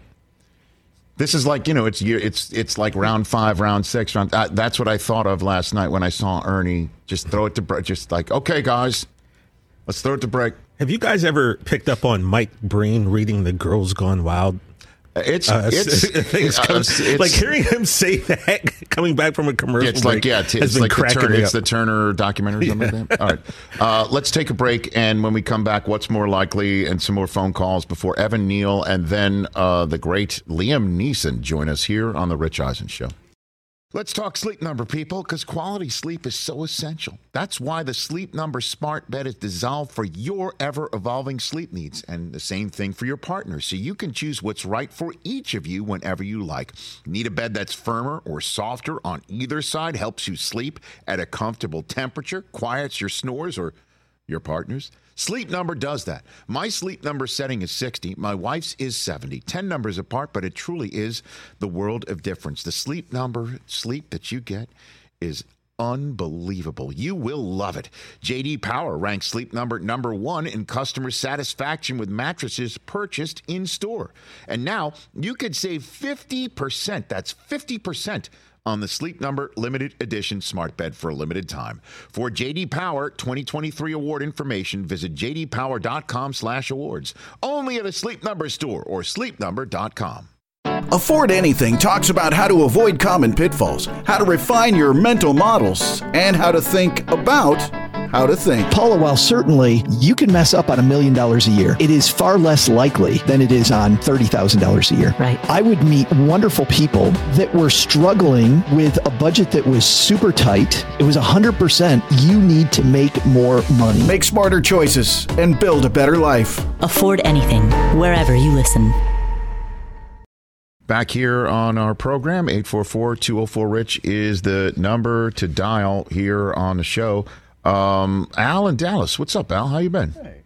This is like, you know, it's year, it's it's like round five, round six, round. Uh, that's what I thought of last night when I saw Ernie just throw it to break. Just like, okay, guys, let's throw it to break. Have you guys ever picked up on Mike Breen reading the Girls Gone Wild? It's, uh, it's, it's, uh, it's like hearing him say that coming back from a commercial. It's break like yeah, it's, has it's been like the Turner, me it's up. the Turner documentary. Or something like that. All right, uh, let's take a break, and when we come back, what's more likely, and some more phone calls before Evan Neal and then uh, the great Liam Neeson join us here on the Rich Eisen Show. Let's talk Sleep Number, people, because quality sleep is so essential. That's why the Sleep Number smart bed is designed for your ever-evolving sleep needs, and the same thing for your partner, so you can choose what's right for each of you whenever you like. Need a bed that's firmer or softer on either side, helps you sleep at a comfortable temperature, quiets your snores or your partner's? Sleep Number does that. My Sleep Number setting is sixty. My wife's is seventy. Ten numbers apart, but it truly is the world of difference. The Sleep Number sleep that you get is unbelievable. You will love it. J D Power ranks Sleep Number number one in customer satisfaction with mattresses purchased in store. And now you could save fifty percent. That's fifty percent on the Sleep Number limited edition smart bed for a limited time. For J D Power twenty twenty-three award information, visit j d power dot com slash awards. Only at a Sleep Number store or sleep number dot com. Afford Anything talks about how to avoid common pitfalls, how to refine your mental models, and how to think about how to think. Paula, while certainly you can mess up on a million dollars a year, it is far less likely than it is on thirty thousand dollars a year. Right. I would meet wonderful people that were struggling with a budget that was super tight. It was one hundred percent you need to make more money. Make smarter choices and build a better life. Afford Anything, wherever you listen. Back here on our program, eight four four, two oh four, RICH is the number to dial here on the show. Um, Al in Dallas. What's up, Al? How you been? Hey.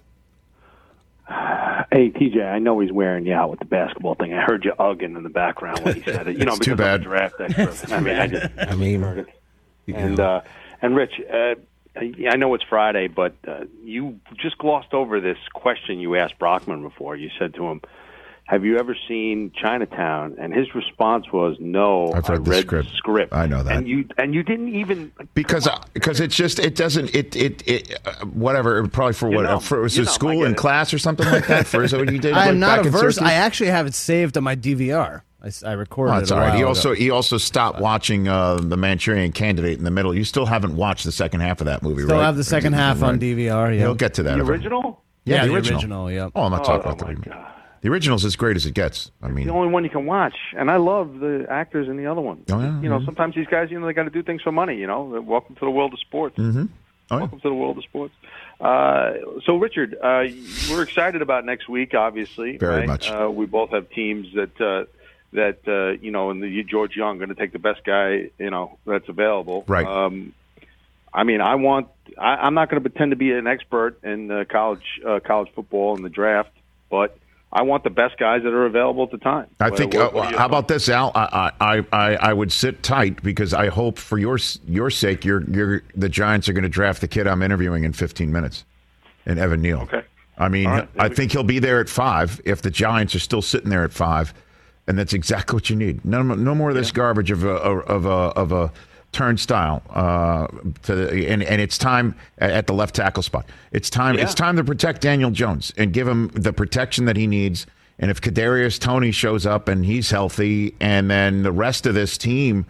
Hey, T J, I know he's wearing you out with the basketball thing. I heard you ugging in the background when he said it. You know, It's too because bad. I'm a draft expert. I mean, I just I mean, heard it. And, uh, and Rich, uh, I know it's Friday, but uh, you just glossed over this question you asked Brockman before. You said to him, have you ever seen Chinatown? And his response was, no, I've read I the read script. the script. I know that. And you and you didn't even... Because because it's just, it doesn't, it, it, it uh, whatever, probably for You what, know, for, was you it know, I school get in it. class or something like that? For, is that what you did? I am like, not back in averse. Syracuse? I actually have it saved on my D V R. I, s- I recorded Oh, it that's a all right. while He ago. also he also stopped watching uh, the Manchurian Candidate in the middle. You still haven't watched the second half of that movie, Still right? have the second half on D V R. Yeah. He'll get to that. The ever- original? Yeah, Yeah, the the original. original, yeah. Oh, I'm not Oh, talking oh about the my remake. God. The original's as great as it gets. I mean, The only one you can watch, and I love the actors in the other one. Oh, yeah, you know, yeah. sometimes these guys, you know, they got to do things for money. You know, welcome to the world of sports. mm-hmm. Oh, yeah. Welcome to the world of sports. Uh, so, Richard, uh, we're excited about next week. Obviously, Very right? much. Uh, we both have teams that uh, that uh, you know, and the George Young going to take the best guy, you know, that's available. Right. Um, I mean, I want. I, I'm not going to pretend to be an expert in uh, college uh, college football and the draft, but I want the best guys that are available at the time. I What- think. what- Uh, what do you how think? about this, Al? I, I, I, I would sit tight because I hope for your your sake, you're, you're the Giants are going to draft the kid I'm interviewing in fifteen minutes, and Evan Neal. Okay. I mean, All right, there I we think he'll be there at five if the Giants are still sitting there at five, and that's exactly what you need. No, no more of this garbage of a of a of a turnstile. Uh, to the, and and it's time at the left tackle spot. It's time. Yeah. It's time to protect Daniel Jones and give him the protection that he needs. And if Kadarius Toney shows up and he's healthy, and then the rest of this team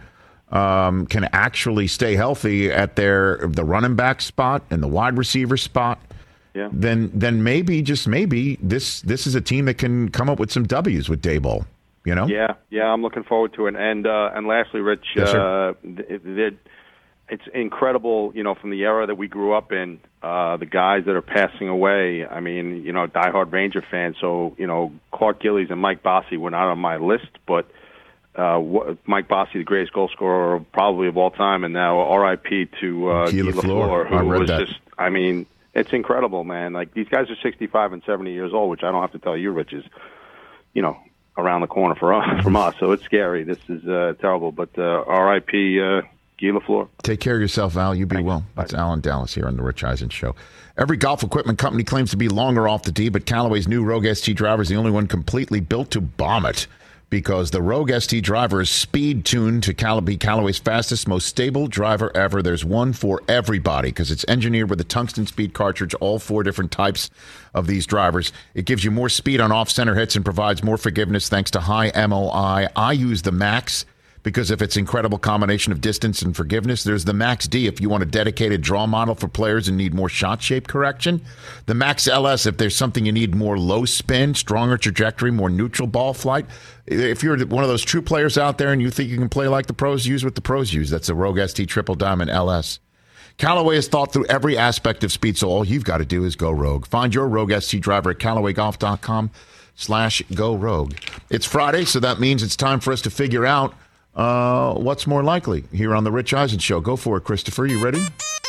um, can actually stay healthy at their the running back spot and the wide receiver spot. Yeah. Then, then maybe, just maybe, this this is a team that can come up with some W's with Daboll. You know? Yeah, yeah, I'm looking forward to it. And uh, and lastly, Rich, Yes, uh, th- th- it's incredible, you know, from the era that we grew up in, uh, the guys that are passing away. I mean, you know, diehard Ranger fans. So, you know, Clark Gillies and Mike Bossy were not on my list, but uh, wh- Mike Bossy, the greatest goal scorer probably of all time, and now R I P to uh, Guy Guy Lafleur. Lafleur, who I read was that. just, I mean, it's incredible, man. Like, these guys are sixty-five and seventy years old, which I don't have to tell you, Rich, is, you know, around the corner for us, from us. So it's scary. This is uh, terrible. But uh, R I P Uh, Guy Lafleur. Take care of yourself, Al. You be well. That's Alan Dallas here on the Rich Eisen Show. Every golf equipment company claims to be longer off the tee, but Callaway's new Rogue S T driver is the only one completely built to bomb it. Because the Rogue S T driver is speed-tuned to Call- be Callaway's fastest, most stable driver ever. There's one for everybody because it's engineered with a tungsten speed cartridge, all four different types of these drivers. It gives you more speed on off-center hits and provides more forgiveness thanks to high M O I. I use the Max because of its incredible combination of distance and forgiveness. There's the Max D if you want a dedicated draw model for players and need more shot shape correction. The Max L S if there's something you need more low spin, stronger trajectory, more neutral ball flight. If you're one of those true players out there and you think you can play like the pros, use what the pros use. That's the Rogue S T Triple Diamond L S. Callaway has thought through every aspect of speed, so all you've got to do is go Rogue. Find your Rogue S T driver at Callaway Golf dot com slash go Rogue. It's Friday, so that means it's time for us to figure out uh, what's more likely here on the Rich Eisen Show. Go for it, Christopher. You ready?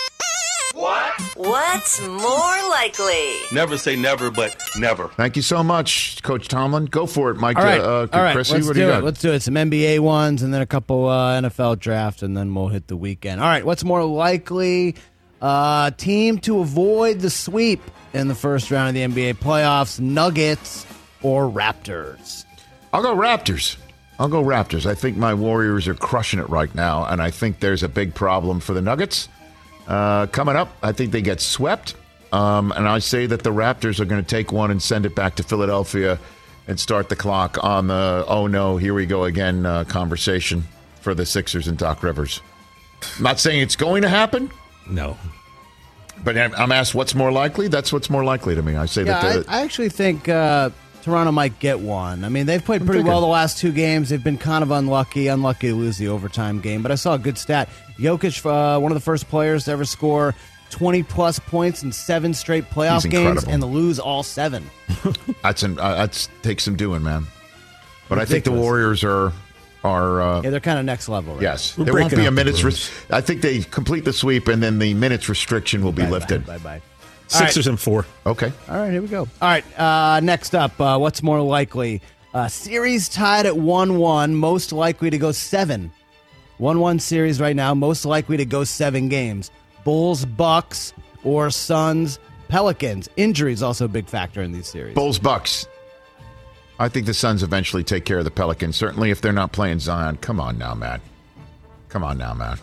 What's more likely? Never say never, but never. Thank you so much, Coach Tomlin. Go for it, Mike. All right, uh, all right. Chrissy, Let's what do do you it. got? Let's do it. Some N B A ones, and then a couple uh, N F L draft, and then we'll hit the weekend. All right. What's more likely? Uh, team to avoid the sweep in the first round of the N B A playoffs: Nuggets or Raptors? I'll go Raptors. I'll go Raptors. I think my Warriors are crushing it right now, and I think there's a big problem for the Nuggets. Uh, coming up, I think they get swept, um, and I say that the Raptors are going to take one and send it back to Philadelphia and start the clock on the, oh no, here we go again uh, conversation for the Sixers and Doc Rivers. I'm not saying it's going to happen. No. But I'm I'm asked what's more likely. That's what's more likely to me. I say Yeah, that the, I, I actually think uh, Toronto might get one. I mean, they've played I'm pretty thinking. well the last two games. They've been kind of unlucky, unlucky to lose the overtime game. But I saw a good stat. Jokic, uh, one of the first players to ever score twenty-plus points in seven straight playoff He's games incredible. and to lose all seven. that's an, uh, that's takes some doing, man. But I think the Ridiculous. Warriors are are uh, Yeah, they're kind of next level. Right? yes. We're There won't breaking be a out the minutes. Blues. Re- I think they complete the sweep, and then the minutes restriction will be Bye-bye, lifted. Bye-bye. Sixers and four. Okay. All right, here we go. All right, uh, next up, uh, what's more likely? Uh, series tied at one one, most likely to go seven. one one series right now, most likely to go seven games. Bulls, Bucks, or Suns, Pelicans. Injuries also a big factor in these series. Bulls Bucks. I think the Suns eventually take care of the Pelicans. Certainly, if they're not playing Zion. Come on now, Matt. Come on now, Matt.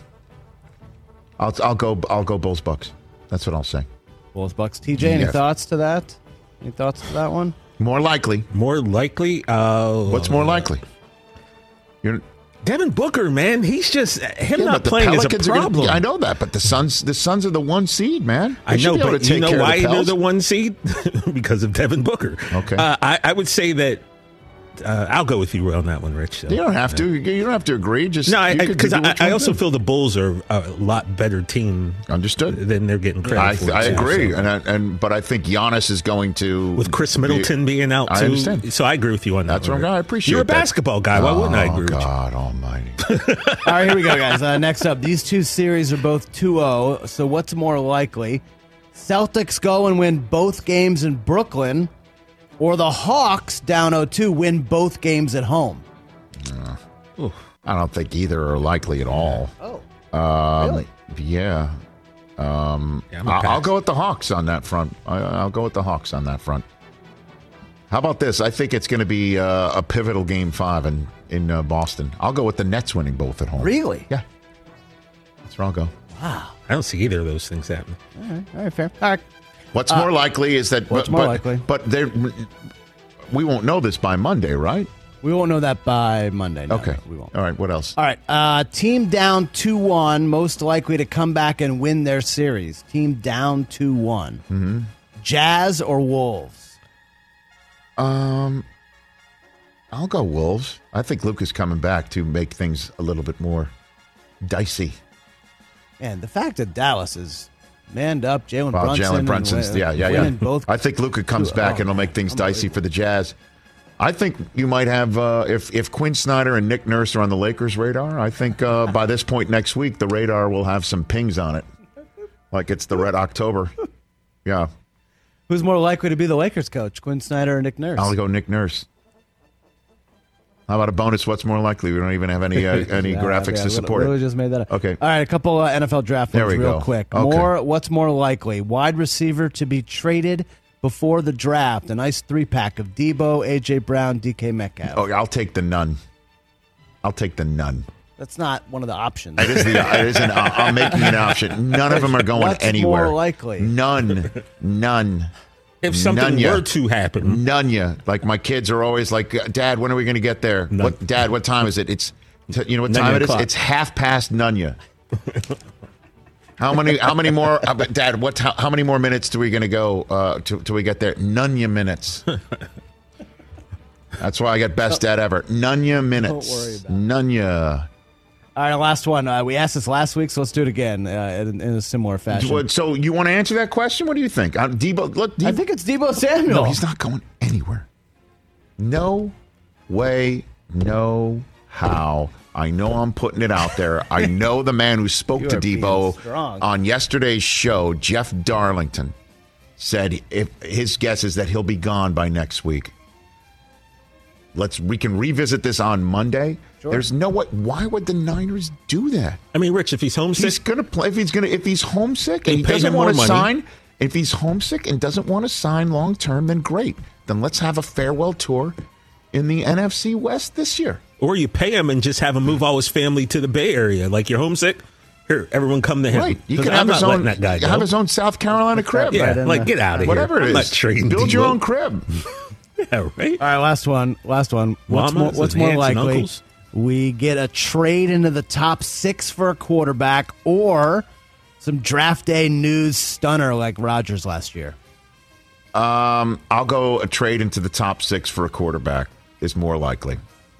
I'll I'll go I'll go Bulls Bucks. That's what I'll say. Bulls, Bucks. T J, any Yeah. thoughts to that? Any thoughts to that one? More likely. More likely. Uh, What's more likely? You're, Devin Booker, man. He's just him yeah, not but the playing is a Pelicans are gonna- problem. I know that, but the Suns the Suns are the one seed, man. They I should know, be able but to take you know care of why the they're Pels. the one seed? Because of Devin Booker. Okay. Uh, I, I would say that Uh, I'll go with you on that one, Rich. So. You don't have to. You don't have to agree. Just no, because I, I, I also do. feel the Bulls are a lot better team. Understood. Than they're getting credit I, for. I too, agree, so. and I, and but I think Giannis is going to with Chris Middleton be, being out too. I understand. So I agree with you on that. That's one, what I appreciate. You're a that. basketball guy. Why oh, wouldn't I agree? God with you? Almighty! All right, here we go, guys. Uh, next up, these two series are both two oh. So what's more likely? Celtics go and win both games in Brooklyn, or the Hawks down oh two win both games at home? Uh, I don't think either are likely at all. Oh, um, really? Yeah. Um, yeah I'll, I'll go with the Hawks on that front. I, I'll go with the Hawks on that front. How about this? I think it's going to be uh, a pivotal game five in, in uh, Boston. I'll go with the Nets winning both at home. Really? Yeah. That's where I'll go. Wow. I don't see either of those things happening. All right, all right, fair. All right. What's Uh, more likely is that. what's but, more but, likely? But there, we won't know this by Monday, right? We won't know that by Monday. No, Okay. no, we won't. All right. What else? All right. Uh, team down two one, most likely to come back and win their series. Team down two one. Mm-hmm. Jazz or Wolves? Um, I'll go Wolves. I think Luka's coming back to make things a little bit more dicey. And the fact that Dallas is manned up, Jalen Well, Brunson. Jalen and Brunson's, win- yeah, yeah, yeah. winning Both. I think Luka comes Two- back oh, and it'll man. make things dicey for the Jazz. I think you might have, uh, if, if Quinn Snyder and Nick Nurse are on the Lakers' radar, I think uh, by this point next week, the radar will have some pings on it. Like it's the Red October. Yeah. Who's more likely to be the Lakers coach, Quinn Snyder or Nick Nurse? I'll go Nick Nurse. How about a bonus? What's more likely? We don't even have any uh, any Yeah, graphics yeah, to support literally it. just made that up. Okay. All right, a couple uh, N F L draft There ones we real go. quick. Okay. More. What's more likely? Wide receiver to be traded before the draft. A nice three pack of Debo, A J Brown, D K Metcalf. Oh, I'll take the none. I'll take the none. That's not one of the options. It is the. It is an. I'm making an option. None of them are going What's anywhere. more likely? None. None. If something None were ya. to happen, None ya. Like my kids are always like, Dad, when are we going to get there? None. What, Dad, what time is it? It's, you know what None time ya it is? o'clock. It's half past none ya. How many? How many more? Uh, but Dad, what? How, how many more minutes do we going to go uh, till, till we get there? None ya minutes. That's why I get best dad ever. None ya minutes. Don't worry about it. None ya. All right, last one. Uh, we asked this last week, so let's do it again uh, in, in a similar fashion. What- So you want to answer that question? What do you think? Uh, Debo, look, Debo, I think it's Debo Samuel. no, he's not going anywhere. No way, no how. I know I'm putting it out there. I know the man who spoke You to are being Debo strong. on yesterday's show, Jeff Darlington, said if his guess is that he'll be gone by next week. Let's we can revisit this on Monday. Sure. There's no what. Why would the Niners do that? I mean, Rich, if he's homesick, He's gonna play. If he's gonna, if he's homesick They and he pay doesn't him want to more money. sign, if he's homesick and doesn't want to sign long term, then great. Then let's have a farewell tour in the N F C West this year. or you pay him and just have him move all his family to the Bay Area. Like you're homesick, here, everyone come to him. Right. You 'Cause can I'm have not his letting own. that guy go. Have his own South Carolina crib. Yeah, Right in like there. get out of Whatever here. it I'm is. not trading Build your Debo. own crib. Yeah, right. All right, last one. Last one. What's Mamas more, what's and more aunts and likely? uncles? We get a trade into the top six for a quarterback, or some draft day news stunner like Rodgers last year. Um, I'll go a trade into the top six for a quarterback is more likely.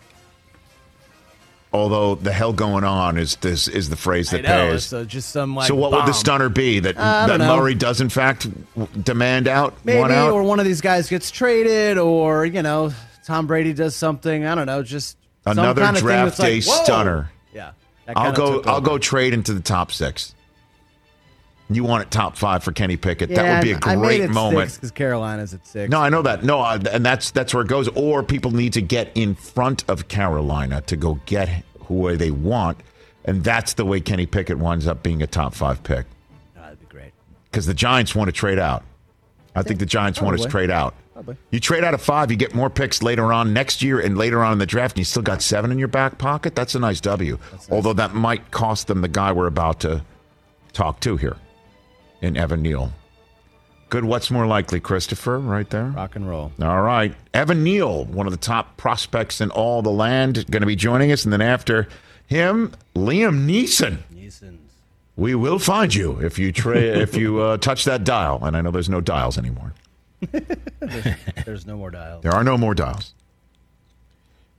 Although the hell going on is this is the phrase that I know, pays. so just some like. so what would the bomb. stunner be that I that don't know. Murray does in fact w- demand out, Maybe, want out? or one of these guys gets traded, or you know, Tom Brady does something. I don't know, just some Another kind of thing draft that's day like, whoa. stunner. Yeah, that I'll kinda go. took I'll over. go trade into the top six. You want it top five for Kenny Pickett? Yeah, that would be a I made great it moment. because Carolina's at six. No, I know that. No, I, and that's that's where it goes. Or people need to get in front of Carolina to go get who they want, and that's the way Kenny Pickett winds up being a top five pick. Oh, that'd be great. Because the Giants want to trade out. I think the Giants want to probably. trade out. Probably. You trade out of five, you get more picks later on next year and later on in the draft, and you still got seven in your back pocket. That's a nice W. nice. Although that might cost them the guy we're about to talk to here in Evan Neal. Good. What's more likely, Christopher? Right there. Rock and roll. All right. Evan Neal, one of the top prospects in all the land, going to be joining us. And then after him, Liam Neeson. Neeson's. We will find you if you tra- if you uh, touch that dial. And I know there's no dials anymore. There's no more dials. There are no more dials.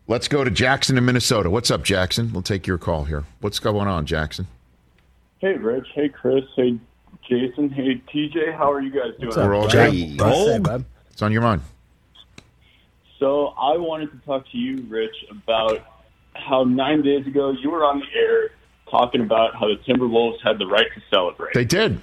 Let's go to Jackson in Minnesota. What's up, Jackson? We'll take your call here. What's going on, Jackson? Hey, Rich. Hey, Chris. Hey, Jason. Hey, T J. How are you guys doing? We're all Jay? good. It's on your mind. So I wanted to talk to you, Rich, about how nine days ago you were on the air talking about how the Timberwolves had the right to celebrate. They did.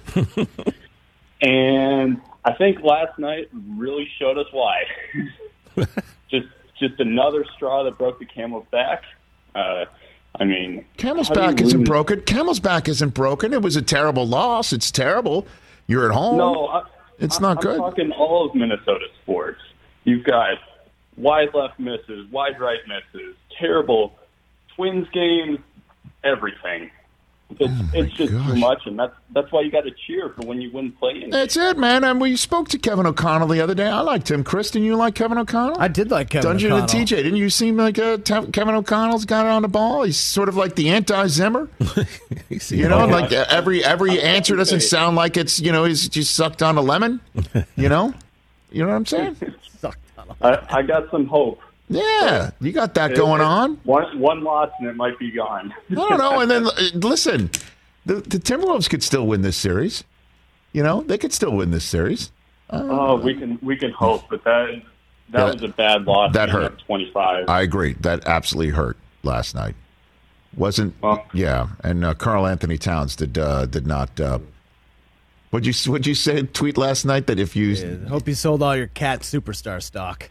And I think last night really showed us why. just just another straw that broke the camel's back. Uh, I mean, Camel's how do you back isn't lose- broken. Camel's back isn't broken. It was a terrible loss. It's terrible. You're at home. No, I, it's I, not I'm good. talking all of Minnesota sports. You've got wide left misses, wide right misses, terrible Twins games, everything. It's, Oh it's just too much, and that's that's why you got to cheer for when you win play-in. That's it, man. And we spoke to Kevin O'Connell the other day. I liked him. Kristen, you like Kevin O'Connell? I did like Kevin Dungeon O'Connell. and T J. Didn't you seem like uh, Te- Kevin O'Connell's got it on the ball? He's sort of like the anti-Zimmer. You know, like uh, every every answer doesn't sound like it's, you know, he's just sucked on a lemon. You know? You know what I'm saying? I, I got some hope. Yeah, you got that going on. One one loss and it might be gone. I don't know. And then, uh, listen, the, the Timberwolves could still win this series. You know, they could still win this series. Uh, Oh, we can we can hope, but that that That- was a bad loss. that to hurt. twenty-five. I agree. That absolutely hurt last night. Wasn't yeah? And uh, Karl Anthony Towns did uh, did not. Uh, what'd you what'd you say? Tweet last night that if you Yeah, hope you sold all your Cat Superstar stock.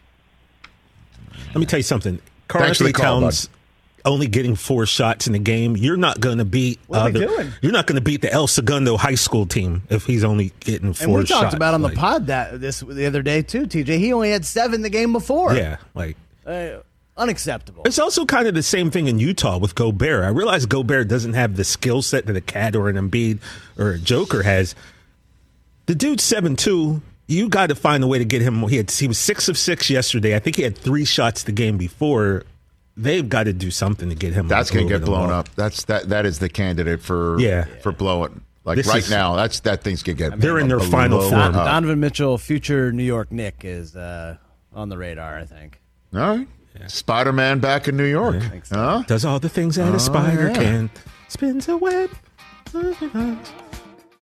Let me tell you something. Karl Thanks for Anthony the call, Towns only getting four shots in the game. You're not going to beat. What are uh, they the- doing? You're not going to beat the El Segundo High School team if he's only getting four And we shots. talked about on the Like, pod that this the other day too, T J. He only had seven the game before. Yeah, like Uh, unacceptable. it's also kind of the same thing in Utah with Gobert. I realize Gobert doesn't have the skill set that a Cat or an Embiid or a Joker has. The dude's seven two. You got to find a way to get him. He had he was six of six yesterday. I think he had three shots the game before. They've got to do something to get him. that's going gonna to get blown up. That's that that is the candidate for Yeah. for blowing. Like This right is- now, that's that thing's gonna get. They're in their blown final up. form. Don- Donovan Mitchell, future New York Knick, is uh, on the radar. I think. All right, Spider-Man back in New York. Huh? Does all the things that Oh, a spider yeah. can. Spins a web.